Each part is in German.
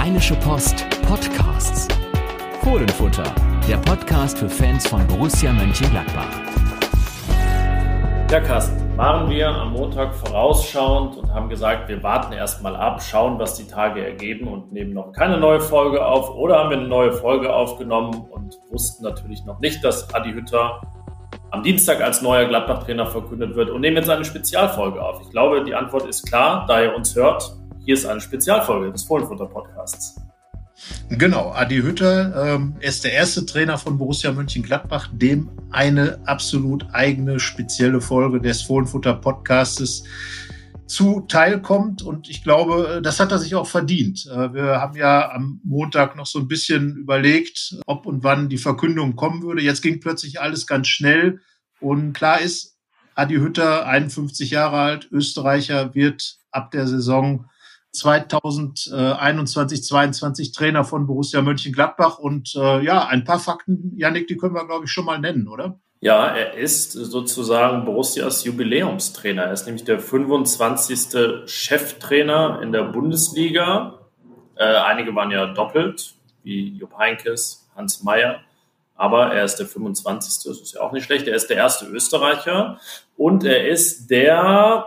Rheinische Post Podcasts. Fohlenfutter, der Podcast für Fans von Borussia Mönchengladbach. Ja, Carsten, waren wir am Montag vorausschauend und haben gesagt, wir warten erstmal ab, schauen, was die Tage ergeben und nehmen noch keine neue Folge auf. Oder haben wir eine neue Folge aufgenommen und wussten natürlich noch nicht, dass Adi Hütter am Dienstag als neuer Gladbach-Trainer verkündet wird und nehmen jetzt eine Spezialfolge auf. Ich glaube, die Antwort ist klar, da ihr uns hört. Hier ist eine Spezialfolge des Fohlenfutter-Podcasts. Genau, Adi Hütter ist der erste Trainer von Borussia Mönchengladbach, dem eine absolut eigene, spezielle Folge des Fohlenfutter-Podcastes zuteilkommt. Und ich glaube, das hat er sich auch verdient. Wir haben ja am Montag noch so ein bisschen überlegt, ob und wann die Verkündung kommen würde. Jetzt ging plötzlich alles ganz schnell. Und klar ist, Adi Hütter, 51 Jahre alt, Österreicher, wird ab der Saison 2021/22 Trainer von Borussia Mönchengladbach. Und ein paar Fakten, Yannick, die können wir, glaube ich, schon mal nennen, oder? Ja, er ist sozusagen Borussias Jubiläumstrainer. Er ist nämlich der 25. Cheftrainer in der Bundesliga. Einige waren ja doppelt, wie Jupp Heynckes, Hans Meyer. Aber er ist der 25. Das ist ja auch nicht schlecht. Er ist der erste Österreicher. Und er ist der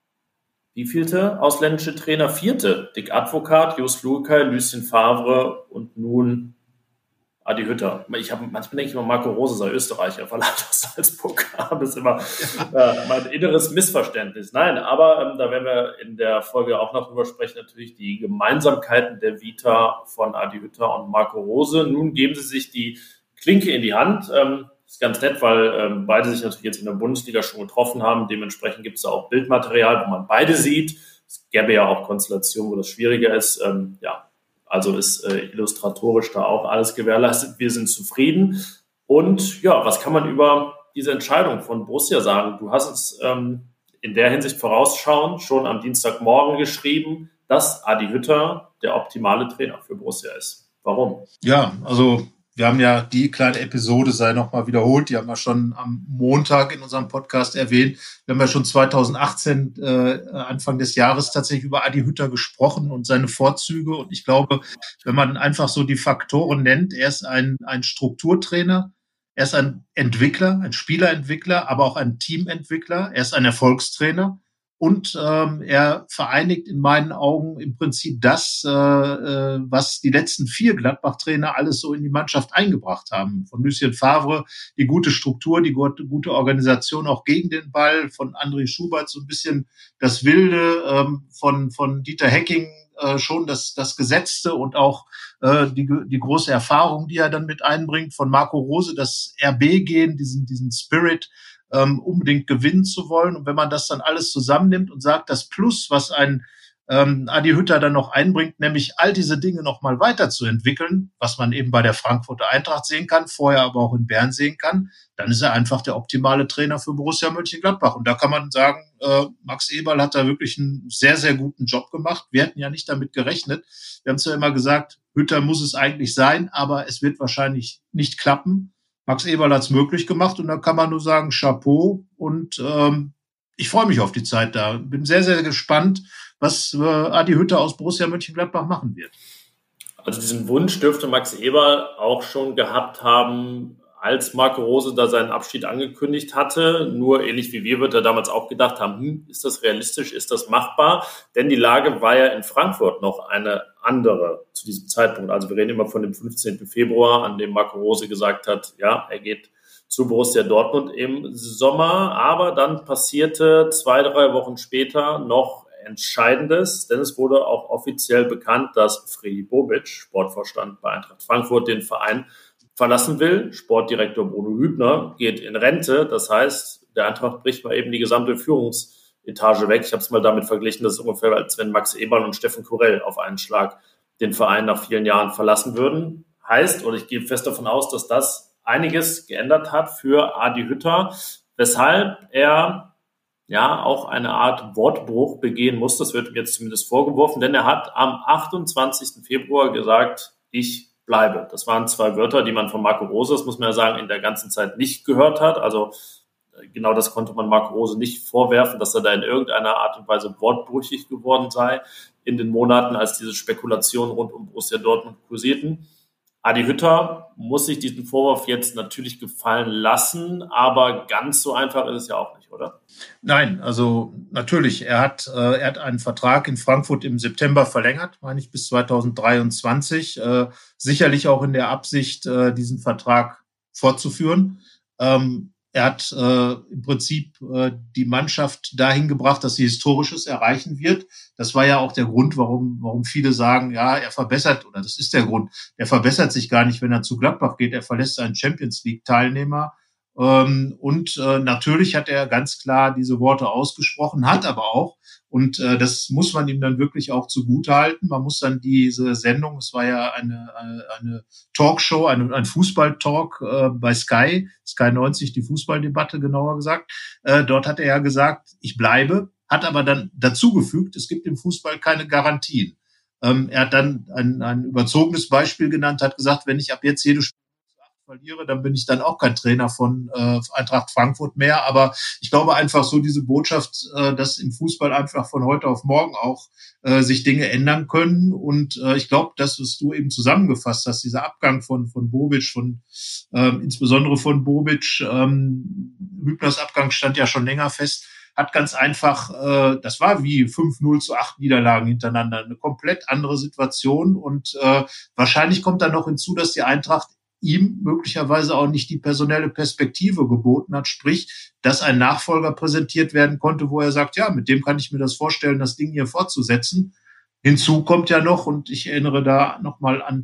wievielte ausländische Trainer? 4. Dick Advokat, Jos Luhukay, Lucien Favre und nun Adi Hütter. Manchmal denke ich immer, Marco Rose sei Österreicher, weil er aus Salzburg kam. Das ist immer mein inneres Missverständnis. Nein, aber da werden wir in der Folge auch noch drüber sprechen, natürlich die Gemeinsamkeiten der Vita von Adi Hütter und Marco Rose. Nun geben sie sich die Klinke in die Hand. Ist ganz nett, weil beide sich natürlich jetzt in der Bundesliga schon getroffen haben. Dementsprechend gibt es da auch Bildmaterial, wo man beide sieht. Es gäbe ja auch Konstellationen, wo das schwieriger ist. Also ist illustratorisch da auch alles gewährleistet. Wir sind zufrieden. Und ja, was kann man über diese Entscheidung von Borussia sagen? Du hast es in der Hinsicht vorausschauend schon am Dienstagmorgen geschrieben, dass Adi Hütter der optimale Trainer für Borussia ist. Warum? Ja, also wir haben ja die kleine Episode, sei nochmal wiederholt, die haben wir schon am Montag in unserem Podcast erwähnt. Wir haben ja schon 2018, Anfang des Jahres, tatsächlich über Adi Hütter gesprochen und seine Vorzüge. Und ich glaube, wenn man einfach so die Faktoren nennt, er ist ein Strukturtrainer, er ist ein Entwickler, ein Spielerentwickler, aber auch ein Teamentwickler, er ist ein Erfolgstrainer. Und er vereinigt in meinen Augen im Prinzip das, was die letzten 4 Gladbach-Trainer alles so in die Mannschaft eingebracht haben. Von Lucien Favre die gute Struktur, die gute Organisation auch gegen den Ball, von André Schubert so ein bisschen das Wilde, von Dieter Hecking schon das Gesetzte und auch die große Erfahrung, die er dann mit einbringt, von Marco Rose das RB-Gehen, diesen Spirit, unbedingt gewinnen zu wollen. Und wenn man das dann alles zusammennimmt und sagt, das Plus, was ein Adi Hütter dann noch einbringt, nämlich all diese Dinge noch mal weiterzuentwickeln, was man eben bei der Frankfurter Eintracht sehen kann, vorher aber auch in Bern sehen kann, dann ist er einfach der optimale Trainer für Borussia Mönchengladbach. Und da kann man sagen, Max Eberl hat da wirklich einen sehr, sehr guten Job gemacht. Wir hätten ja nicht damit gerechnet. Wir haben zwar immer gesagt, Hütter muss es eigentlich sein, aber es wird wahrscheinlich nicht klappen. Max Eberl hat es möglich gemacht und da kann man nur sagen, Chapeau. Und ich freue mich auf die Zeit da. Bin sehr, sehr gespannt, was Adi Hütter aus Borussia Mönchengladbach machen wird. Also diesen Wunsch dürfte Max Eberl auch schon gehabt haben, als Marco Rose da seinen Abschied angekündigt hatte. Nur ähnlich wie wir wird er damals auch gedacht haben, ist das realistisch, ist das machbar? Denn die Lage war ja in Frankfurt noch eine andere zu diesem Zeitpunkt. Also wir reden immer von dem 15. Februar, an dem Marco Rose gesagt hat, ja, er geht zu Borussia Dortmund im Sommer. Aber dann passierte 2-3 Wochen später noch Entscheidendes, denn es wurde auch offiziell bekannt, dass Fredi Bobic, Sportvorstand bei Eintracht Frankfurt, den Verein verlassen will. Sportdirektor Bruno Hübner geht in Rente. Das heißt, der Eintracht bricht mal eben die gesamte Führungsetage weg. Ich habe es mal damit verglichen, das ist ungefähr, als wenn Max Eberl und Steffen Kurell auf einen Schlag den Verein nach vielen Jahren verlassen würden. Heißt, oder ich gehe fest davon aus, dass das einiges geändert hat für Adi Hütter, weshalb er ja auch eine Art Wortbruch begehen muss. Das wird ihm jetzt zumindest vorgeworfen, denn er hat am 28. Februar gesagt, ich bleibe. Das waren 2 Wörter, die man von Marco Rose, das muss man ja sagen, in der ganzen Zeit nicht gehört hat. Also genau das konnte man Marco Rose nicht vorwerfen, dass er da in irgendeiner Art und Weise wortbrüchig geworden sei in den Monaten, als diese Spekulationen rund um Borussia Dortmund kursierten. Adi Hütter muss sich diesen Vorwurf jetzt natürlich gefallen lassen, aber ganz so einfach ist es ja auch nicht, oder? Nein, also natürlich, er hat einen Vertrag in Frankfurt im September verlängert, meine ich, bis 2023. Sicherlich auch in der Absicht, diesen Vertrag fortzuführen. Er hat im Prinzip die Mannschaft dahin gebracht, dass sie Historisches erreichen wird. Das war ja auch der Grund, warum viele sagen, ja, er verbessert, oder das ist der Grund, er verbessert sich gar nicht, wenn er zu Gladbach geht. Er verlässt einen Champions-League-Teilnehmer. Und natürlich hat er ganz klar diese Worte ausgesprochen, hat aber auch, und das muss man ihm dann wirklich auch zugutehalten, man muss dann diese Sendung, es war ja eine Talkshow, ein Fußball-Talk bei Sky 90, die Fußballdebatte genauer gesagt, dort hat er ja gesagt, ich bleibe, hat aber dann dazugefügt, es gibt im Fußball keine Garantien. Er hat dann ein überzogenes Beispiel genannt, hat gesagt, wenn ich ab jetzt jede verliere, dann bin ich dann auch kein Trainer von Eintracht Frankfurt mehr. Aber ich glaube einfach so diese Botschaft, dass im Fußball einfach von heute auf morgen auch sich Dinge ändern können. Und ich glaube, das, was du eben zusammengefasst hast, dieser Abgang von Bobic, insbesondere von Bobic, Hübners Abgang stand ja schon länger fest, hat ganz einfach, das war wie 5-0-8 Niederlagen hintereinander, eine komplett andere Situation. Und wahrscheinlich kommt dann noch hinzu, dass die Eintracht ihm möglicherweise auch nicht die personelle Perspektive geboten hat, sprich, dass ein Nachfolger präsentiert werden konnte, wo er sagt, ja, mit dem kann ich mir das vorstellen, das Ding hier fortzusetzen. Hinzu kommt ja noch, und ich erinnere da nochmal an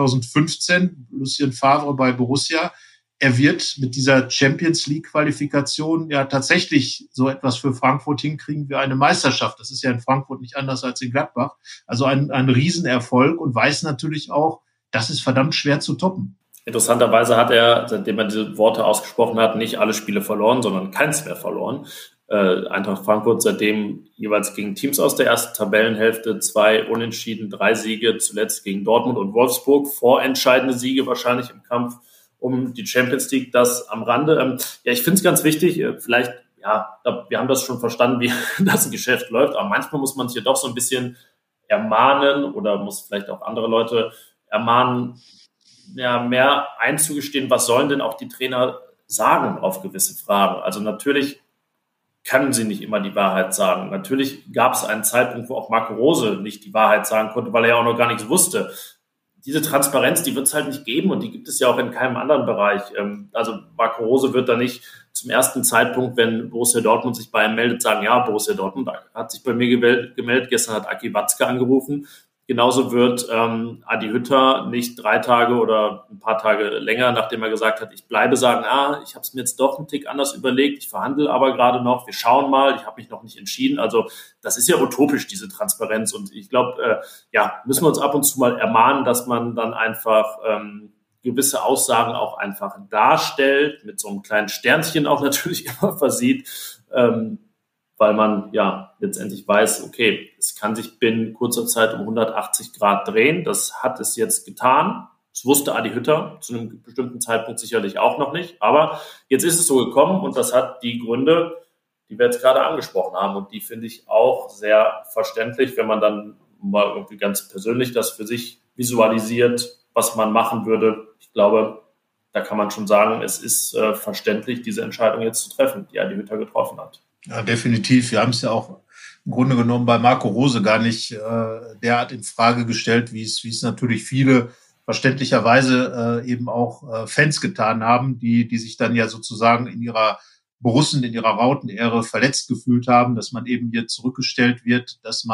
2015, Lucien Favre bei Borussia, er wird mit dieser Champions-League-Qualifikation ja tatsächlich so etwas für Frankfurt hinkriegen wie eine Meisterschaft. Das ist ja in Frankfurt nicht anders als in Gladbach. Also ein Riesenerfolg, und weiß natürlich auch, das ist verdammt schwer zu toppen. Interessanterweise hat er, seitdem er diese Worte ausgesprochen hat, nicht alle Spiele verloren, sondern keins mehr verloren. Eintracht Frankfurt seitdem jeweils gegen Teams aus der ersten Tabellenhälfte, 2 Unentschieden, 3 Siege, zuletzt gegen Dortmund und Wolfsburg, vorentscheidende Siege wahrscheinlich im Kampf um die Champions League, das am Rande. Ja, ich finde es ganz wichtig, vielleicht, ja, wir haben das schon verstanden, wie das Geschäft läuft, aber manchmal muss man sich ja doch so ein bisschen ermahnen oder muss vielleicht auch andere Leute ermahnen, ja, mehr einzugestehen, was sollen denn auch die Trainer sagen auf gewisse Fragen. Also natürlich können sie nicht immer die Wahrheit sagen. Natürlich gab es einen Zeitpunkt, wo auch Marco Rose nicht die Wahrheit sagen konnte, weil er ja auch noch gar nichts wusste. Diese Transparenz, die wird es halt nicht geben, und die gibt es ja auch in keinem anderen Bereich. Also Marco Rose wird da nicht zum ersten Zeitpunkt, wenn Borussia Dortmund sich bei ihm meldet, sagen, ja, Borussia Dortmund hat sich bei mir gemeldet, gestern hat Aki Watzke angerufen. Genauso wird Adi Hütter nicht 3 Tage oder ein paar Tage länger, nachdem er gesagt hat, ich bleibe, sagen, ich habe es mir jetzt doch einen Tick anders überlegt, ich verhandle aber gerade noch, wir schauen mal, ich habe mich noch nicht entschieden. Also das ist ja utopisch, diese Transparenz. Und ich glaube, müssen wir uns ab und zu mal ermahnen, dass man dann einfach gewisse Aussagen auch einfach darstellt, mit so einem kleinen Sternchen auch natürlich immer versieht, weil man ja letztendlich weiß, okay, es kann sich binnen kurzer Zeit um 180 Grad drehen. Das hat es jetzt getan. Das wusste Adi Hütter zu einem bestimmten Zeitpunkt sicherlich auch noch nicht. Aber jetzt ist es so gekommen, und das hat die Gründe, die wir jetzt gerade angesprochen haben. Und die finde ich auch sehr verständlich, wenn man dann mal irgendwie ganz persönlich das für sich visualisiert, was man machen würde. Ich glaube, da kann man schon sagen, es ist verständlich, diese Entscheidung jetzt zu treffen, die Adi Hütter getroffen hat. Ja, definitiv. Wir haben es ja auch im Grunde genommen bei Marco Rose gar nicht derart in Frage gestellt, wie es natürlich viele verständlicherweise eben auch Fans getan haben, die sich dann ja sozusagen in ihrer Rautenehre verletzt gefühlt haben, dass man eben hier zurückgestellt wird, dass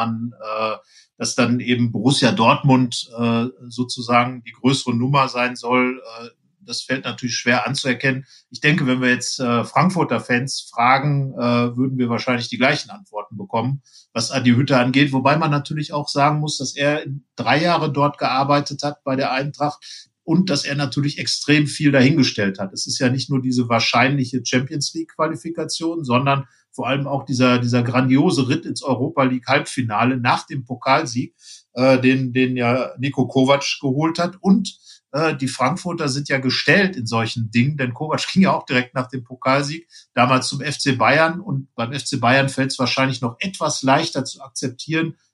dann eben Borussia Dortmund sozusagen die größere Nummer sein soll. Das fällt natürlich schwer anzuerkennen. Ich denke, wenn wir jetzt Frankfurter Fans fragen, würden wir wahrscheinlich die gleichen Antworten bekommen, was Adi Hütter angeht. Wobei man natürlich auch sagen muss, dass er 3 Jahre dort gearbeitet hat bei der Eintracht und dass er natürlich extrem viel dahingestellt hat. Es ist ja nicht nur diese wahrscheinliche Champions-League-Qualifikation, sondern vor allem auch dieser grandiose Ritt ins Europa-League-Halbfinale nach dem Pokalsieg, den ja Niko Kovac geholt hat. Und die Frankfurter sind ja gestellt in solchen Dingen, denn Kovac ging ja auch direkt nach dem Pokalsieg damals zum FC Bayern, und beim FC Bayern fällt es wahrscheinlich noch etwas leichter zu akzeptieren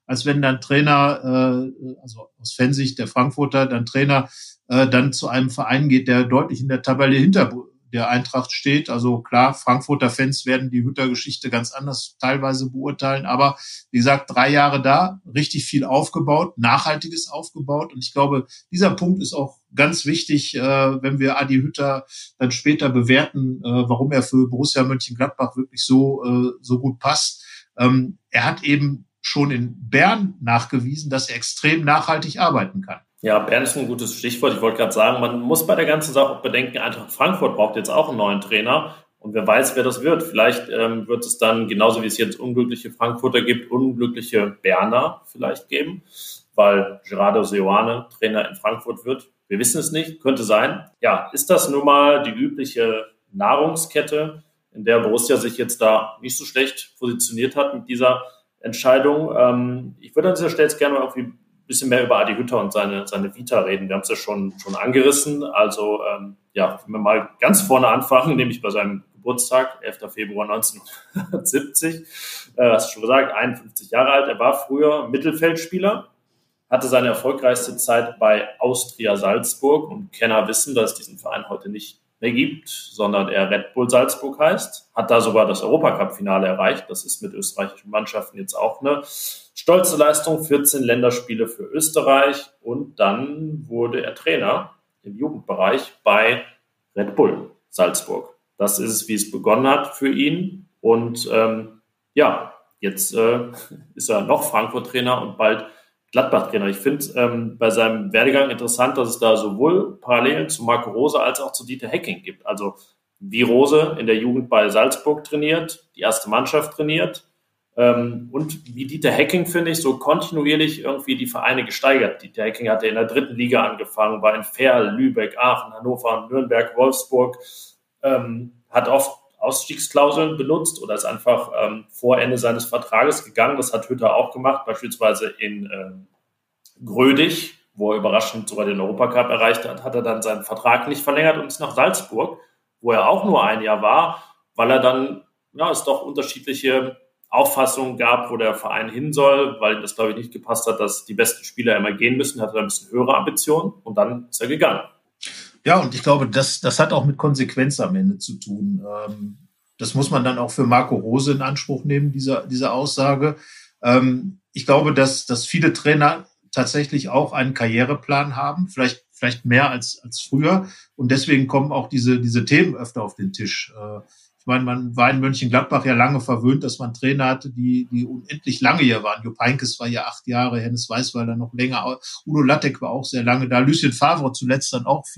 als wenn dann Trainer, also aus Fansicht der Frankfurter, dann Trainer dann zu einem Verein geht, der deutlich in der Tabelle hinter der Eintracht steht. Also klar, Frankfurter Fans werden die Hütter-Geschichte ganz anders teilweise beurteilen. Aber wie gesagt, 3 Jahre da, richtig viel aufgebaut, Nachhaltiges aufgebaut. Und ich glaube, dieser Punkt ist auch ganz wichtig, wenn wir Adi Hütter dann später bewerten, warum er für Borussia Mönchengladbach wirklich so gut passt. Er hat eben schon in Bern nachgewiesen, dass er extrem nachhaltig arbeiten kann. Ja, Bern ist ein gutes Stichwort. Ich wollte gerade sagen, man muss bei der ganzen Sache auch bedenken, Eintracht Frankfurt braucht jetzt auch einen neuen Trainer. Und wer weiß, wer das wird. Vielleicht wird es dann, genauso wie es jetzt unglückliche Frankfurter gibt, unglückliche Berner vielleicht geben, weil Gerardo Seoane Trainer in Frankfurt wird. Wir wissen es nicht, könnte sein. Ja, ist das nun mal die übliche Nahrungskette, in der Borussia sich jetzt da nicht so schlecht positioniert hat mit dieser Entscheidung? Ich würde an dieser Stelle jetzt gerne mal irgendwie ein bisschen mehr über Adi Hütter und seine Vita reden. Wir haben es ja schon angerissen. Also wenn wir mal ganz vorne anfangen, nämlich bei seinem Geburtstag, 11. Februar 1970. Hast du schon gesagt, 51 Jahre alt. Er war früher Mittelfeldspieler, hatte seine erfolgreichste Zeit bei Austria Salzburg. Und Kenner wissen, dass es diesen Verein heute nicht mehr gibt, sondern er Red Bull Salzburg heißt. Hat da sogar das Europacup-Finale erreicht. Das ist mit österreichischen Mannschaften jetzt auch eine stolze Leistung. 14 Länderspiele für Österreich. Und dann wurde er Trainer im Jugendbereich bei Red Bull Salzburg. Das ist es, wie es begonnen hat für ihn. Und jetzt ist er noch Frankfurt-Trainer und bald Gladbach-Trainer. Ich finde bei seinem Werdegang interessant, dass es da sowohl Parallelen zu Marco Rose als auch zu Dieter Hecking gibt. Also wie Rose in der Jugend bei Salzburg trainiert, die erste Mannschaft trainiert und wie Dieter Hecking, finde ich, so kontinuierlich irgendwie die Vereine gesteigert. Dieter Hecking hatte in der 3. Liga angefangen, war in Verl, Lübeck, Aachen, Hannover, Nürnberg, Wolfsburg, hat oft Ausstiegsklauseln benutzt oder ist einfach vor Ende seines Vertrages gegangen. Das hat Hütter auch gemacht, beispielsweise in Grödig, wo er überraschend sogar den Europacup erreicht hat, hat er dann seinen Vertrag nicht verlängert und ist nach Salzburg, wo er auch nur ein Jahr war, weil er dann, es doch unterschiedliche Auffassungen gab, wo der Verein hin soll, weil das, glaube ich, nicht gepasst hat, dass die besten Spieler immer gehen müssen, hatte er ein bisschen höhere Ambitionen und dann ist er gegangen. Ja, und ich glaube, das hat auch mit Konsequenz am Ende zu tun. Das muss man dann auch für Marco Rose in Anspruch nehmen, diese Aussage. Ich glaube, dass viele Trainer tatsächlich auch einen Karriereplan haben, vielleicht mehr als früher. Und deswegen kommen auch diese Themen öfter auf den Tisch. Ich meine, man war in Mönchengladbach ja lange verwöhnt, dass man Trainer hatte, die unendlich lange hier waren. Jupp Heynckes war ja 8 Jahre, Hennes Weißweiler noch länger, Udo Lattek war auch sehr lange da, Lucien Favre zuletzt dann auch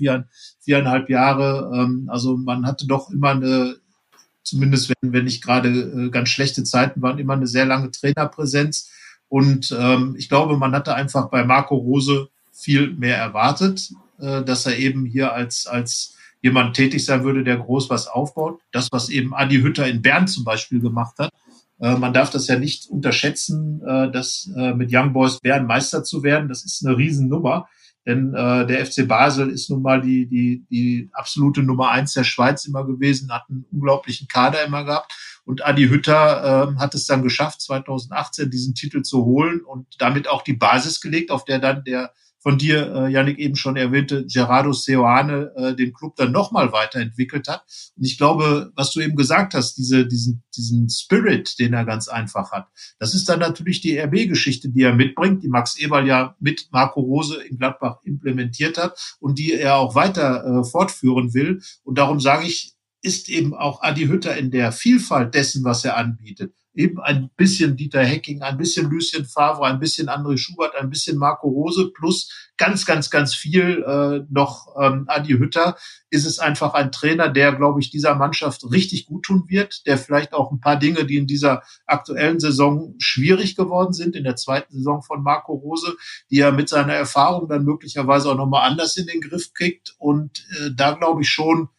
4,5 Jahre. Also man hatte doch immer zumindest wenn nicht gerade ganz schlechte Zeiten waren, immer eine sehr lange Trainerpräsenz. Und ich glaube, man hatte einfach bei Marco Rose viel mehr erwartet, dass er eben hier als jemand tätig sein würde, der groß was aufbaut. Das, was eben Adi Hütter in Bern zum Beispiel gemacht hat. Man darf das ja nicht unterschätzen, dass mit Young Boys Bern Meister zu werden. Das ist eine Riesennummer. Denn der FC Basel ist nun mal die absolute Nummer 1 der Schweiz immer gewesen, hat einen unglaublichen Kader immer gehabt. Und Adi Hütter hat es dann geschafft, 2018 diesen Titel zu holen und damit auch die Basis gelegt, auf der dann der von dir, Yannick, eben schon erwähnte Gerardo Seoane den Club dann nochmal weiterentwickelt hat. Und ich glaube, was du eben gesagt hast, diesen Spirit, den er ganz einfach hat, das ist dann natürlich die RB-Geschichte, die er mitbringt, die Max Eberl ja mit Marco Rose in Gladbach implementiert hat und die er auch weiter fortführen will. Und darum sage ich, ist eben auch Adi Hütter in der Vielfalt dessen, was er anbietet. Eben ein bisschen Dieter Hecking, ein bisschen Lucien Favre, ein bisschen André Schubert, ein bisschen Marco Rose plus ganz, ganz, ganz viel noch Adi Hütter, ist es einfach ein Trainer, der, glaube ich, dieser Mannschaft richtig gut tun wird, der vielleicht auch ein paar Dinge, die in dieser aktuellen Saison schwierig geworden sind, in der zweiten Saison von Marco Rose, die er mit seiner Erfahrung dann möglicherweise auch nochmal anders in den Griff kriegt. Und da glaube ich schon,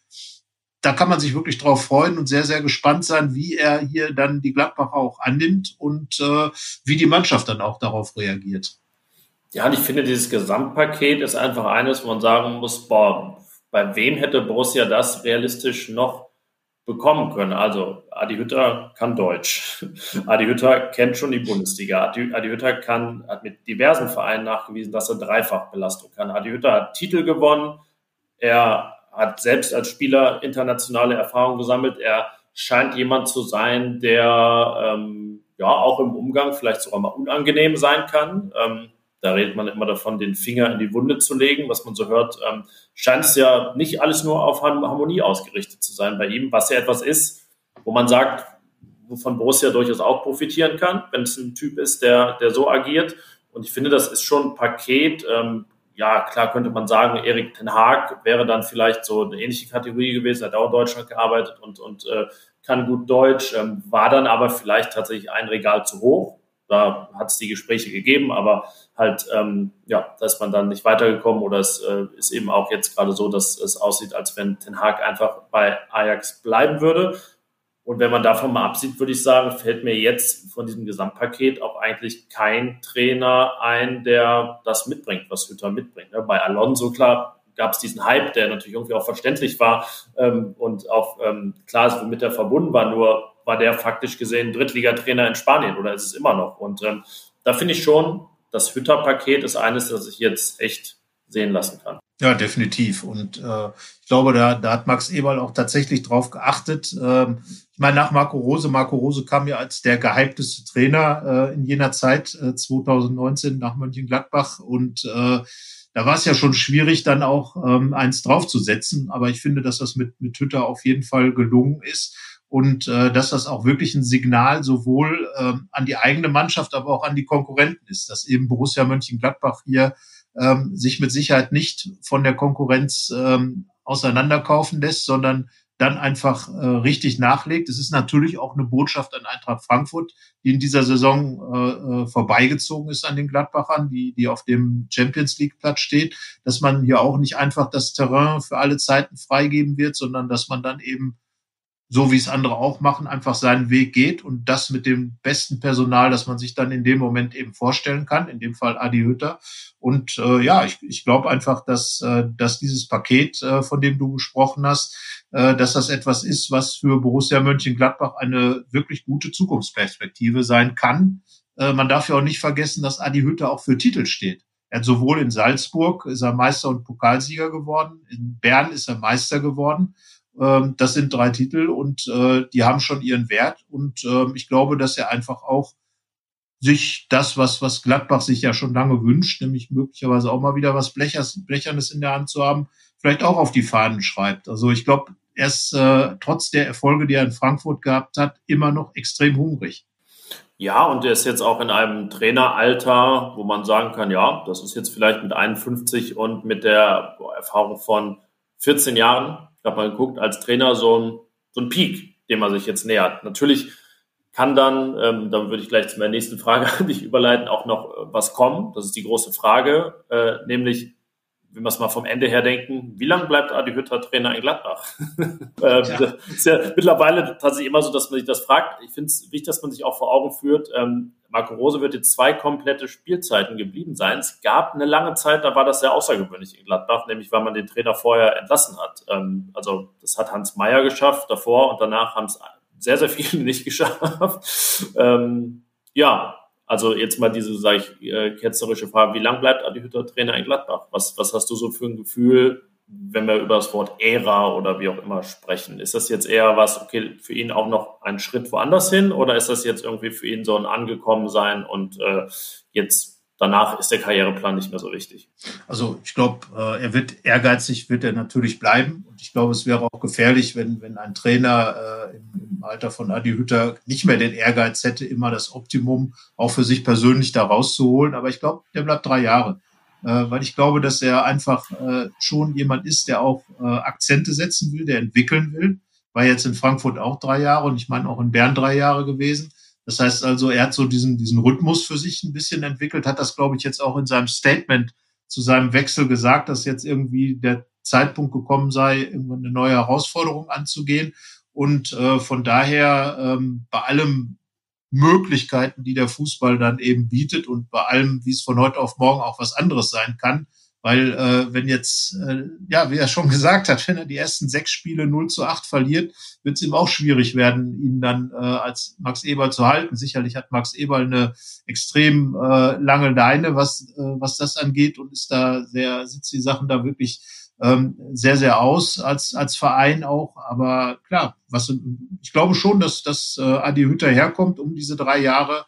da kann man sich wirklich drauf freuen und sehr, sehr gespannt sein, wie er hier dann die Gladbacher auch annimmt und wie die Mannschaft dann auch darauf reagiert. Ja, und ich finde, dieses Gesamtpaket ist einfach eines, wo man sagen muss, bei wem hätte Borussia das realistisch noch bekommen können. Also Adi Hütter kann Deutsch. Adi Hütter kennt schon die Bundesliga. Adi Hütter hat mit diversen Vereinen nachgewiesen, dass er Dreifachbelastung kann. Adi Hütter hat Titel gewonnen. Er hat selbst als Spieler internationale Erfahrungen gesammelt. Er scheint jemand zu sein, der auch im Umgang vielleicht sogar mal unangenehm sein kann. Da redet man immer davon, den Finger in die Wunde zu legen. Was man so hört, scheint es ja nicht alles nur auf Harmonie ausgerichtet zu sein bei ihm, was ja etwas ist, wo man sagt, wovon Borussia durchaus auch profitieren kann, wenn es ein Typ ist, der so agiert. Und ich finde, das ist schon ein Paket. Klar könnte man sagen, Erik ten Hag wäre dann vielleicht so eine ähnliche Kategorie gewesen, hat auch in Deutschland gearbeitet und kann gut Deutsch, war dann aber vielleicht tatsächlich ein Regal zu hoch. Da hat es die Gespräche gegeben, aber halt, da ist man dann nicht weitergekommen oder es ist eben auch jetzt gerade so, dass es aussieht, als wenn Ten Hag einfach bei Ajax bleiben würde. Und wenn man davon mal absieht, würde ich sagen, fällt mir jetzt von diesem Gesamtpaket auch eigentlich kein Trainer ein, der das mitbringt, was Hütter mitbringt. Bei Alonso, klar, gab es diesen Hype, der natürlich irgendwie auch verständlich war und auch klar ist, womit er verbunden war, nur war der faktisch gesehen Drittligatrainer in Spanien oder ist es immer noch. Und da finde ich schon, das Hütter-Paket ist eines, das ich jetzt echt sehen lassen kann. Ja, definitiv. Und ich glaube, da hat Max Eberl auch tatsächlich drauf geachtet. Ich meine, nach Marco Rose kam ja als der gehypteste Trainer in jener Zeit, 2019 nach Mönchengladbach. Und da war es ja schon schwierig, dann auch eins draufzusetzen. Aber ich finde, dass das mit Hütter auf jeden Fall gelungen ist. Und dass das auch wirklich ein Signal sowohl an die eigene Mannschaft, aber auch an die Konkurrenten ist, dass eben Borussia Mönchengladbach hier sich mit Sicherheit nicht von der Konkurrenz auseinanderkaufen lässt, sondern dann einfach richtig nachlegt. Es ist natürlich auch eine Botschaft an Eintracht Frankfurt, die in dieser Saison vorbeigezogen ist an den Gladbachern, die auf dem Champions-League-Platz steht, dass man hier auch nicht einfach das Terrain für alle Zeiten freigeben wird, sondern dass man dann eben so wie es andere auch machen, einfach seinen Weg geht und das mit dem besten Personal, das man sich dann in dem Moment eben vorstellen kann, in dem Fall Adi Hütter. Und ich glaube einfach, dass dieses Paket, von dem du gesprochen hast, dass das etwas ist, was für Borussia Mönchengladbach eine wirklich gute Zukunftsperspektive sein kann. Man darf ja auch nicht vergessen, dass Adi Hütter auch für Titel steht. Er hat sowohl in Salzburg ist er Meister und Pokalsieger geworden, in Bern ist er Meister geworden. Das sind 3 Titel und die haben schon ihren Wert. Und ich glaube, dass er einfach auch sich das, was Gladbach sich ja schon lange wünscht, nämlich möglicherweise auch mal wieder was Blechernes in der Hand zu haben, vielleicht auch auf die Fahnen schreibt. Also ich glaube, er ist trotz der Erfolge, die er in Frankfurt gehabt hat, immer noch extrem hungrig. Ja, und er ist jetzt auch in einem Traineralter, wo man sagen kann, ja, das ist jetzt vielleicht mit 51 und mit der Erfahrung von 14 Jahren, ich habe mal geguckt, als Trainer so ein Peak, dem man sich jetzt nähert. Natürlich kann dann würde ich gleich zu meiner nächsten Frage an dich überleiten, auch noch was kommen. Das ist die große Frage, nämlich, wenn wir es mal vom Ende her denken, wie lange bleibt Adi Hütter Trainer in Gladbach? Das ist ja mittlerweile tatsächlich immer so, dass man sich das fragt. Ich finde es wichtig, dass man sich auch vor Augen führt, Marco Rose wird jetzt 2 komplette Spielzeiten geblieben sein. Es gab eine lange Zeit, da war das sehr außergewöhnlich in Gladbach, nämlich weil man den Trainer vorher entlassen hat. Also das hat Hans Meyer geschafft davor und danach haben es sehr, sehr viele nicht geschafft. Also jetzt mal diese, sage ich, ketzerische Frage, wie lange bleibt Adi Hütter Trainer in Gladbach? Was hast du so für ein Gefühl, wenn wir über das Wort Ära oder wie auch immer sprechen? Ist das jetzt eher was, okay, für ihn auch noch ein Schritt woanders hin oder ist das jetzt irgendwie für ihn so ein Angekommensein und jetzt danach ist der Karriereplan nicht mehr so wichtig? Also ich glaube, ehrgeizig wird er natürlich bleiben und ich glaube, es wäre auch gefährlich, wenn ein Trainer im Alter von Adi Hütter nicht mehr den Ehrgeiz hätte, immer das Optimum auch für sich persönlich da rauszuholen. Aber ich glaube, der bleibt 3 Jahre. Weil ich glaube, dass er einfach schon jemand ist, der auch Akzente setzen will, der entwickeln will. War jetzt in Frankfurt auch 3 Jahre und ich meine auch in Bern 3 Jahre gewesen. Das heißt also, er hat so diesen Rhythmus für sich ein bisschen entwickelt, hat das, glaube ich, jetzt auch in seinem Statement zu seinem Wechsel gesagt, dass jetzt irgendwie der Zeitpunkt gekommen sei, irgendwann eine neue Herausforderung anzugehen. Und von daher bei allem Möglichkeiten, die der Fußball dann eben bietet und bei allem, wie es von heute auf morgen auch was anderes sein kann, Weil wenn jetzt, wie er schon gesagt hat, wenn er die ersten 6 Spiele 0-8 verliert, wird es ihm auch schwierig werden, ihn dann als Max Eberl zu halten. Sicherlich hat Max Eberl eine extrem lange Leine, was das angeht, und sitzt die Sachen da wirklich sehr, sehr aus als Verein auch. Aber klar, ich glaube schon, dass Adi Hütter herkommt, um diese 3 Jahre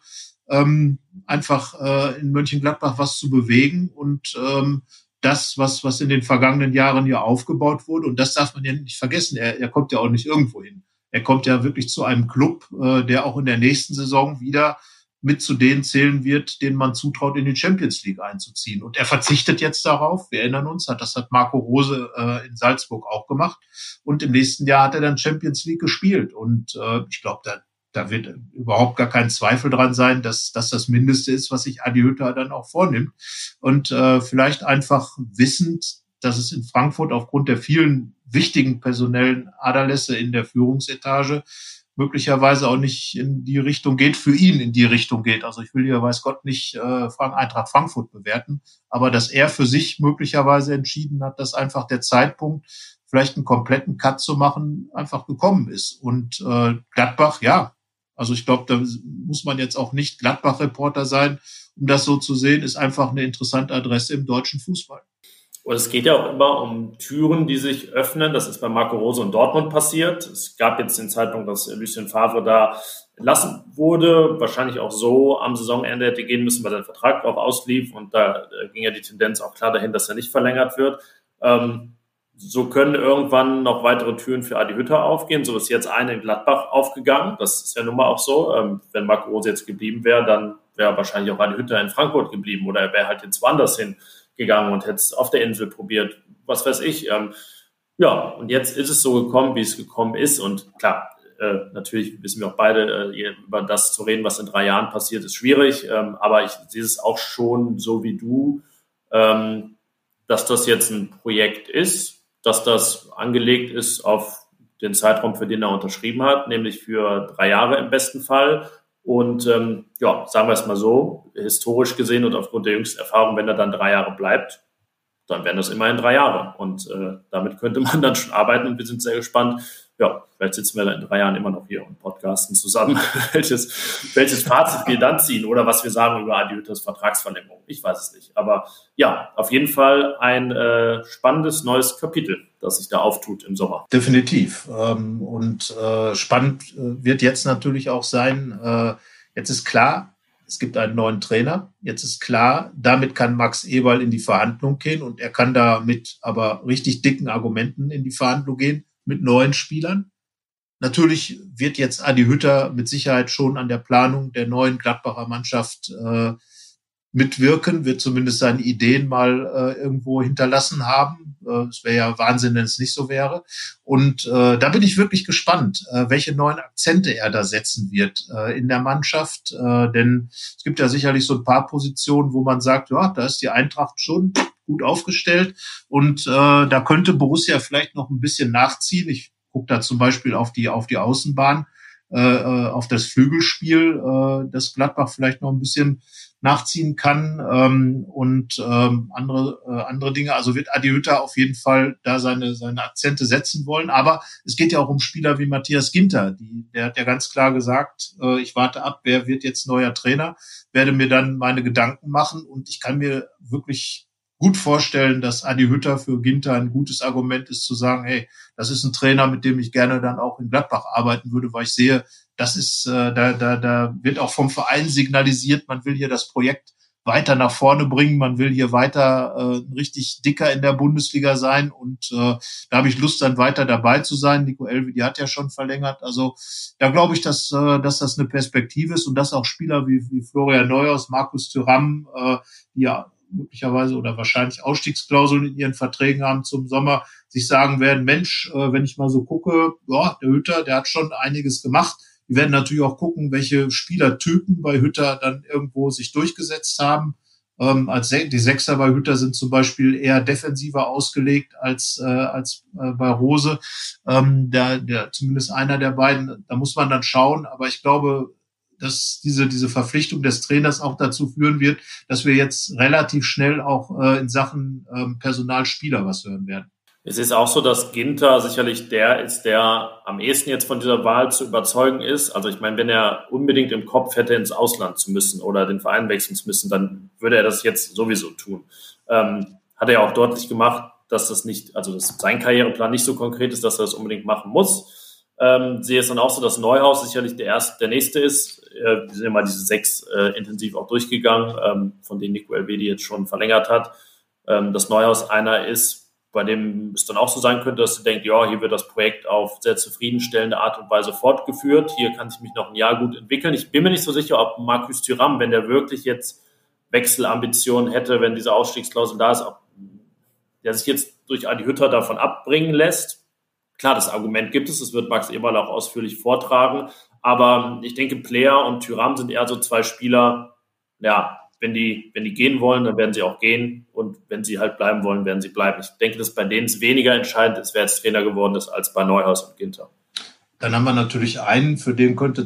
einfach in Mönchengladbach was zu bewegen, und das, was in den vergangenen Jahren hier aufgebaut wurde, und das darf man ja nicht vergessen, er kommt ja auch nicht irgendwo hin. Er kommt ja wirklich zu einem Club, der auch in der nächsten Saison wieder mit zu denen zählen wird, denen man zutraut, in die Champions League einzuziehen. Und er verzichtet jetzt darauf. Wir erinnern uns, das hat Marco Rose in Salzburg auch gemacht. Und im nächsten Jahr hat er dann Champions League gespielt. Und ich glaube, da wird überhaupt gar kein Zweifel dran sein, dass das Mindeste ist, was sich Adi Hütter dann auch vornimmt. Und vielleicht einfach wissend, dass es in Frankfurt aufgrund der vielen wichtigen personellen Aderlässe in der Führungsetage möglicherweise auch nicht in die Richtung geht, für ihn in die Richtung geht. Also ich will hier, weiß Gott, nicht Eintracht Frankfurt bewerten, aber dass er für sich möglicherweise entschieden hat, dass einfach der Zeitpunkt, vielleicht einen kompletten Cut zu machen, einfach gekommen ist. Und Gladbach, ja, also ich glaube, da muss man jetzt auch nicht Gladbach-Reporter sein, um das so zu sehen, ist einfach eine interessante Adresse im deutschen Fußball. Und es geht ja auch immer um Türen, die sich öffnen. Das ist bei Marco Rose und Dortmund passiert. Es gab jetzt den Zeitpunkt, dass Lucien Favre da entlassen wurde. Wahrscheinlich auch so am Saisonende hätte gehen müssen, weil sein Vertrag auch auslief. Und da ging ja die Tendenz auch klar dahin, dass er nicht verlängert wird. So können irgendwann noch weitere Türen für Adi Hütter aufgehen. So ist jetzt eine in Gladbach aufgegangen. Das ist ja nun mal auch so. Wenn Marco Rose jetzt geblieben wäre, dann wäre wahrscheinlich auch Adi Hütter in Frankfurt geblieben, oder er wäre halt jetzt woanders hingegangen und hätte es auf der Insel probiert. Was weiß ich. Und jetzt ist es so gekommen, wie es gekommen ist. Und klar, natürlich wissen wir auch beide, über das zu reden, was in 3 Jahren passiert, ist schwierig. Aber ich sehe es auch schon so wie du, dass das jetzt ein Projekt ist, dass das angelegt ist auf den Zeitraum, für den er unterschrieben hat, nämlich für 3 Jahre im besten Fall. Und sagen wir es mal so, historisch gesehen und aufgrund der jüngsten Erfahrung, wenn er dann 3 Jahre bleibt, dann wären das immerhin 3 Jahre. Und damit könnte man dann schon arbeiten, und wir sind sehr gespannt. Ja, vielleicht sitzen wir in 3 Jahren immer noch hier und podcasten zusammen, welches Fazit wir dann ziehen oder was wir sagen über Adi Hütters Vertragsverlängerung. Ich weiß es nicht. Aber ja, auf jeden Fall ein spannendes neues Kapitel, das sich da auftut im Sommer. Definitiv. Und spannend wird jetzt natürlich auch sein, jetzt ist klar, es gibt einen neuen Trainer. Jetzt ist klar, damit kann Max Eberl in die Verhandlung gehen, und er kann da mit aber richtig dicken Argumenten in die Verhandlung gehen, mit neuen Spielern. Natürlich wird jetzt Adi Hütter mit Sicherheit schon an der Planung der neuen Gladbacher Mannschaft mitwirken, wird zumindest seine Ideen mal irgendwo hinterlassen haben. Es wäre ja Wahnsinn, wenn es nicht so wäre. Und da bin ich wirklich gespannt, welche neuen Akzente er da setzen wird in der Mannschaft. Denn es gibt ja sicherlich so ein paar Positionen, wo man sagt, ja, da ist die Eintracht schon gut aufgestellt, und da könnte Borussia vielleicht noch ein bisschen nachziehen. Ich gucke da zum Beispiel auf die Außenbahn, auf das Flügelspiel, das Gladbach vielleicht noch ein bisschen nachziehen kann, und andere Dinge. Also wird Adi Hütter auf jeden Fall da seine Akzente setzen wollen. Aber es geht ja auch um Spieler wie Matthias Ginter. Der hat ja ganz klar gesagt, ich warte ab, wer wird jetzt neuer Trainer, werde mir dann meine Gedanken machen, und ich kann mir wirklich gut vorstellen, dass Adi Hütter für Ginter ein gutes Argument ist, zu sagen, hey, das ist ein Trainer, mit dem ich gerne dann auch in Gladbach arbeiten würde, weil ich sehe, das ist, da wird auch vom Verein signalisiert, man will hier das Projekt weiter nach vorne bringen, man will hier weiter richtig dicker in der Bundesliga sein, und da habe ich Lust, dann weiter dabei zu sein. Nico Elvedi hat ja schon verlängert, also da glaube ich, dass das eine Perspektive ist, und dass auch Spieler wie Florian Neuhaus, Markus Thuram, die ja möglicherweise oder wahrscheinlich Ausstiegsklauseln in ihren Verträgen haben zum Sommer, sich sagen werden, Mensch, wenn ich mal so gucke, ja, der Hütter, der hat schon einiges gemacht. Die werden natürlich auch gucken, welche Spielertypen bei Hütter dann irgendwo sich durchgesetzt haben. Die Sechser bei Hütter sind zum Beispiel eher defensiver ausgelegt als bei Rose. Zumindest einer der beiden, da muss man dann schauen. Aber ich glaube, dass diese Verpflichtung des Trainers auch dazu führen wird, dass wir jetzt relativ schnell auch in Sachen Personalspieler was hören werden. Es ist auch so, dass Ginter sicherlich der ist, der am ehesten jetzt von dieser Wahl zu überzeugen ist. Also ich meine, wenn er unbedingt im Kopf hätte, ins Ausland zu müssen oder den Verein wechseln zu müssen, dann würde er das jetzt sowieso tun. Hat er ja auch deutlich gemacht, dass das nicht, also dass sein Karriereplan nicht so konkret ist, dass er das unbedingt machen muss. Sehe es dann auch so, dass Neuhaus sicherlich der nächste ist. Wir sind ja mal diese 6 intensiv auch durchgegangen, von denen Nico Elvedi jetzt schon verlängert hat. Dass Neuhaus einer ist, bei dem es dann auch so sein könnte, dass du denkst, ja, hier wird das Projekt auf sehr zufriedenstellende Art und Weise fortgeführt. Hier kann ich mich noch ein Jahr gut entwickeln. Ich bin mir nicht so sicher, ob Marcus Thuram, wenn der wirklich jetzt Wechselambitionen hätte, wenn diese Ausstiegsklausel da ist, ob der sich jetzt durch Adi Hütter davon abbringen lässt. Klar, das Argument gibt es, das wird Max Eberl auch ausführlich vortragen. Aber ich denke, Player und Thuram sind eher so 2 Spieler, ja, wenn die gehen wollen, dann werden sie auch gehen. Und wenn sie halt bleiben wollen, werden sie bleiben. Ich denke, dass bei denen es weniger entscheidend ist, wer jetzt Trainer geworden ist, als bei Neuhaus und Ginter. Dann haben wir natürlich einen, für den könnte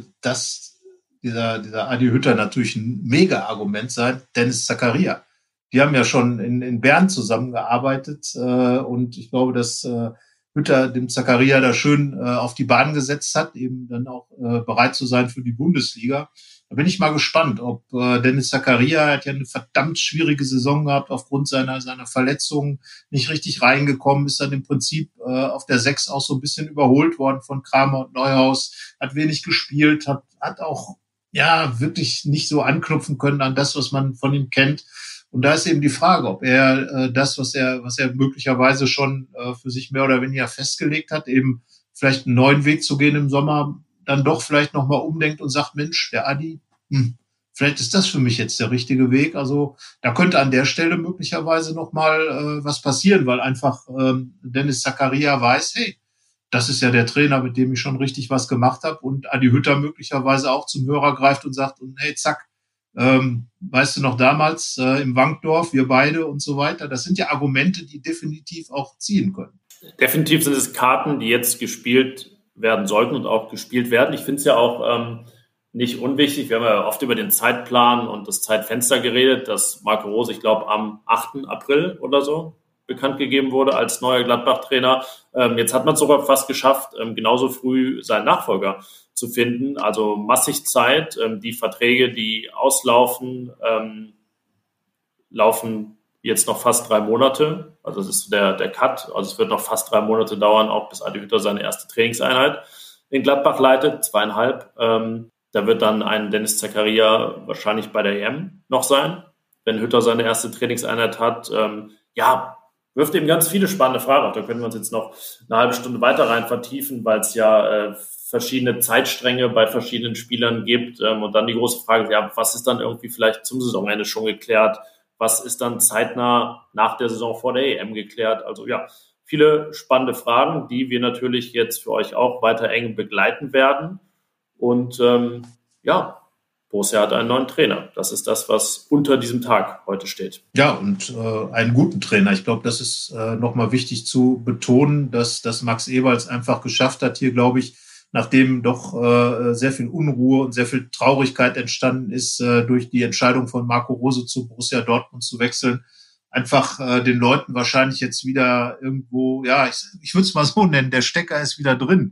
dieser Adi Hütter natürlich ein Mega-Argument sein, Dennis Zakaria. Die haben ja schon in Bern zusammengearbeitet und ich glaube, dass Hütter dem Zakaria da schön auf die Bahn gesetzt hat, eben dann auch bereit zu sein für die Bundesliga. Da bin ich mal gespannt, ob Dennis Zakaria hat ja eine verdammt schwierige Saison gehabt aufgrund seiner Verletzungen, nicht richtig reingekommen, ist dann im Prinzip auf der 6 auch so ein bisschen überholt worden von Kramer und Neuhaus, hat wenig gespielt, hat auch ja wirklich nicht so anknüpfen können an das, was man von ihm kennt. Und da ist eben die Frage, ob er das, was er möglicherweise schon für sich mehr oder weniger festgelegt hat, eben vielleicht einen neuen Weg zu gehen im Sommer, dann doch vielleicht nochmal umdenkt und sagt, Mensch, der Adi, vielleicht ist das für mich jetzt der richtige Weg. Also da könnte an der Stelle möglicherweise nochmal was passieren, weil einfach Dennis Zakaria weiß, hey, das ist ja der Trainer, mit dem ich schon richtig was gemacht habe, und Adi Hütter möglicherweise auch zum Hörer greift und sagt, und hey, zack, weißt du noch damals im Wankdorf, wir beide und so weiter. Das sind ja Argumente, die definitiv auch ziehen können. Definitiv sind es Karten, die jetzt gespielt werden sollten und auch gespielt werden. Ich finde es ja auch nicht unwichtig. Wir haben ja oft über den Zeitplan und das Zeitfenster geredet, dass Marco Rose, ich glaube, am 8. April oder so bekannt gegeben wurde als neuer Gladbach-Trainer. Jetzt hat man es sogar fast geschafft, genauso früh seinen Nachfolger zu finden. Also massig Zeit. Die Verträge, die auslaufen, laufen jetzt noch fast 3 Monate. Also das ist der Cut. Also es wird noch fast 3 Monate dauern, auch bis Adi Hütter seine erste Trainingseinheit in Gladbach leitet, 2,5. Da wird dann ein Dennis Zakaria wahrscheinlich bei der EM noch sein, wenn Hütter seine erste Trainingseinheit hat. Wirft eben ganz viele spannende Fragen auf. Da können wir uns jetzt noch eine halbe Stunde weiter rein vertiefen, weil es ja verschiedene Zeitstränge bei verschiedenen Spielern gibt. Und dann die große Frage, ja, was ist dann irgendwie vielleicht zum Saisonende schon geklärt? Was ist dann zeitnah nach der Saison vor der EM geklärt? Also ja, viele spannende Fragen, die wir natürlich jetzt für euch auch weiter eng begleiten werden. Und Borussia hat einen neuen Trainer. Das ist das, was unter diesem Tag heute steht. Ja, und einen guten Trainer. Ich glaube, das ist nochmal wichtig zu betonen, dass Max Eberl es einfach geschafft hat, hier, glaube ich, nachdem doch sehr viel Unruhe und sehr viel Traurigkeit entstanden ist durch die Entscheidung von Marco Rose zu Borussia Dortmund zu wechseln, einfach den Leuten wahrscheinlich jetzt wieder irgendwo, ja, ich würde es mal so nennen, der Stecker ist wieder drin.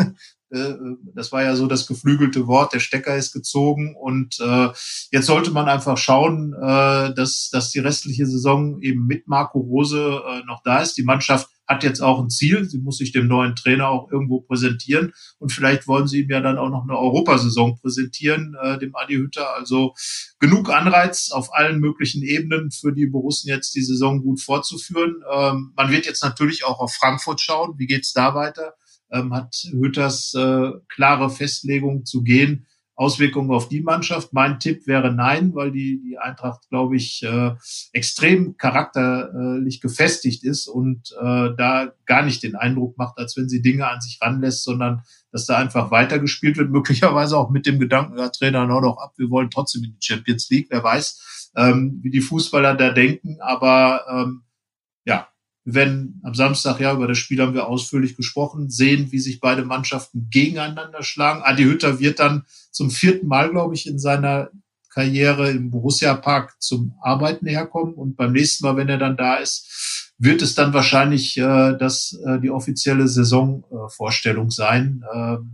Das war ja so das geflügelte Wort, der Stecker ist gezogen, und jetzt sollte man einfach schauen, dass die restliche Saison eben mit Marco Rose noch da ist. Die Mannschaft hat jetzt auch ein Ziel, sie muss sich dem neuen Trainer auch irgendwo präsentieren, und vielleicht wollen sie ihm ja dann auch noch eine Europasaison präsentieren, dem Adi Hütter. Also genug Anreiz auf allen möglichen Ebenen für die Borussen jetzt die Saison gut fortzuführen. Man wird jetzt natürlich auch auf Frankfurt schauen, wie geht's da weiter? Hat Hütters klare Festlegung zu gehen Auswirkungen auf die Mannschaft? Mein Tipp wäre nein, weil die Eintracht, glaube ich, extrem charakterlich gefestigt ist und da gar nicht den Eindruck macht, als wenn sie Dinge an sich ranlässt, sondern dass da einfach weitergespielt wird, möglicherweise auch mit dem Gedanken, der Trainer noch ab, wir wollen trotzdem in die Champions League, wer weiß, wie die Fußballer da denken, aber Wir werden am Samstag, über das Spiel haben wir ausführlich gesprochen, sehen, wie sich beide Mannschaften gegeneinander schlagen. Adi Hütter wird dann zum 4. Mal, glaube ich, in seiner Karriere im Borussia-Park zum Arbeiten herkommen. Und beim nächsten Mal, wenn er dann da ist, wird es dann wahrscheinlich die offizielle Saisonvorstellung sein.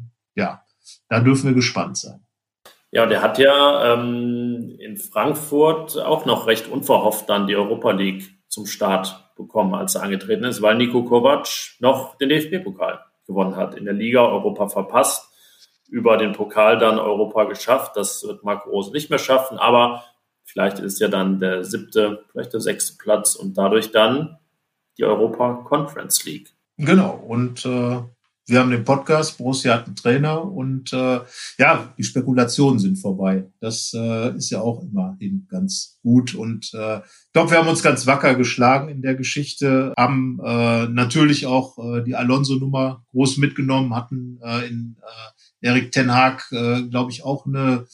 Da dürfen wir gespannt sein. Ja, der hat ja in Frankfurt auch noch recht unverhofft dann die Europa League zum Start bekommen, als er angetreten ist, weil Niko Kovac noch den DFB-Pokal gewonnen hat. In der Liga Europa verpasst, über den Pokal dann Europa geschafft. Das wird Marco Rose nicht mehr schaffen, aber vielleicht ist ja dann der 7., vielleicht der 6. Platz und dadurch dann die Europa Conference League. Genau, und wir haben den Podcast, Borussia hat einen Trainer und die Spekulationen sind vorbei. Das ist ja auch immerhin ganz gut und ich glaube, wir haben uns ganz wacker geschlagen in der Geschichte, haben natürlich auch die Alonso-Nummer groß mitgenommen, hatten in Erik ten Hag, glaube ich, auch einen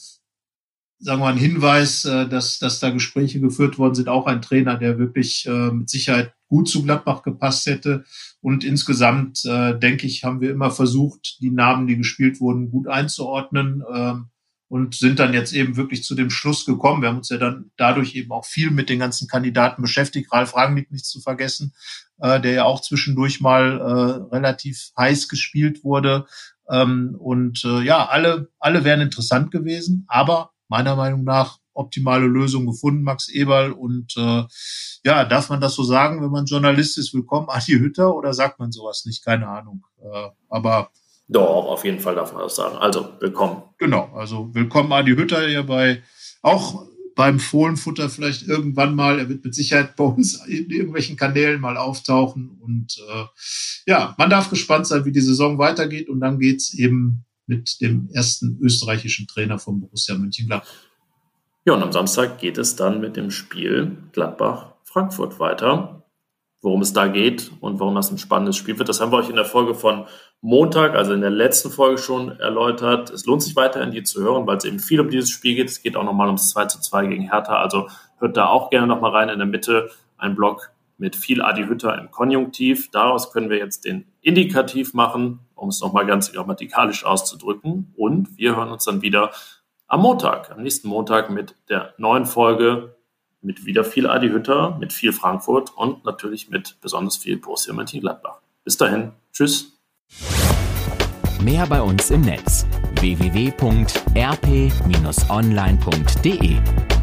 Hinweis, dass da Gespräche geführt worden sind, auch ein Trainer, der wirklich mit Sicherheit gut zu Gladbach gepasst hätte. Und insgesamt, denke ich, haben wir immer versucht, die Namen, die gespielt wurden, gut einzuordnen und sind dann jetzt eben wirklich zu dem Schluss gekommen. Wir haben uns ja dann dadurch eben auch viel mit den ganzen Kandidaten beschäftigt. Ralf Rangnick nicht zu vergessen, der ja auch zwischendurch mal relativ heiß gespielt wurde. Alle wären interessant gewesen, aber meiner Meinung nach optimale Lösung gefunden, Max Eberl. Und darf man das so sagen, wenn man Journalist ist? Willkommen, Adi Hütter, oder sagt man sowas nicht? Keine Ahnung. Aber doch, auf jeden Fall darf man das sagen. Also, willkommen. Genau, also willkommen, Adi Hütter, hier auch beim Fohlenfutter vielleicht irgendwann mal. Er wird mit Sicherheit bei uns in irgendwelchen Kanälen mal auftauchen. Und man darf gespannt sein, wie die Saison weitergeht. Und dann geht's eben mit dem ersten österreichischen Trainer von Borussia Mönchengladbach. Ja, und am Samstag geht es dann mit dem Spiel Gladbach-Frankfurt weiter. Worum es da geht und warum das ein spannendes Spiel wird, das haben wir euch in der Folge von Montag, also in der letzten Folge schon erläutert. Es lohnt sich weiterhin, die zu hören, weil es eben viel um dieses Spiel geht. Es geht auch nochmal ums 2:2 gegen Hertha, also hört da auch gerne nochmal rein. In der Mitte ein Block mit viel Adi Hütter im Konjunktiv. Daraus können wir jetzt den Indikativ machen, um es nochmal ganz grammatikalisch auszudrücken. Und wir hören uns dann wieder am nächsten Montag mit der neuen Folge, mit wieder viel Adi Hütter, mit viel Frankfurt und natürlich mit besonders viel Borussia Mönchengladbach. Bis dahin, tschüss. Mehr bei uns im Netz: www.rp-online.de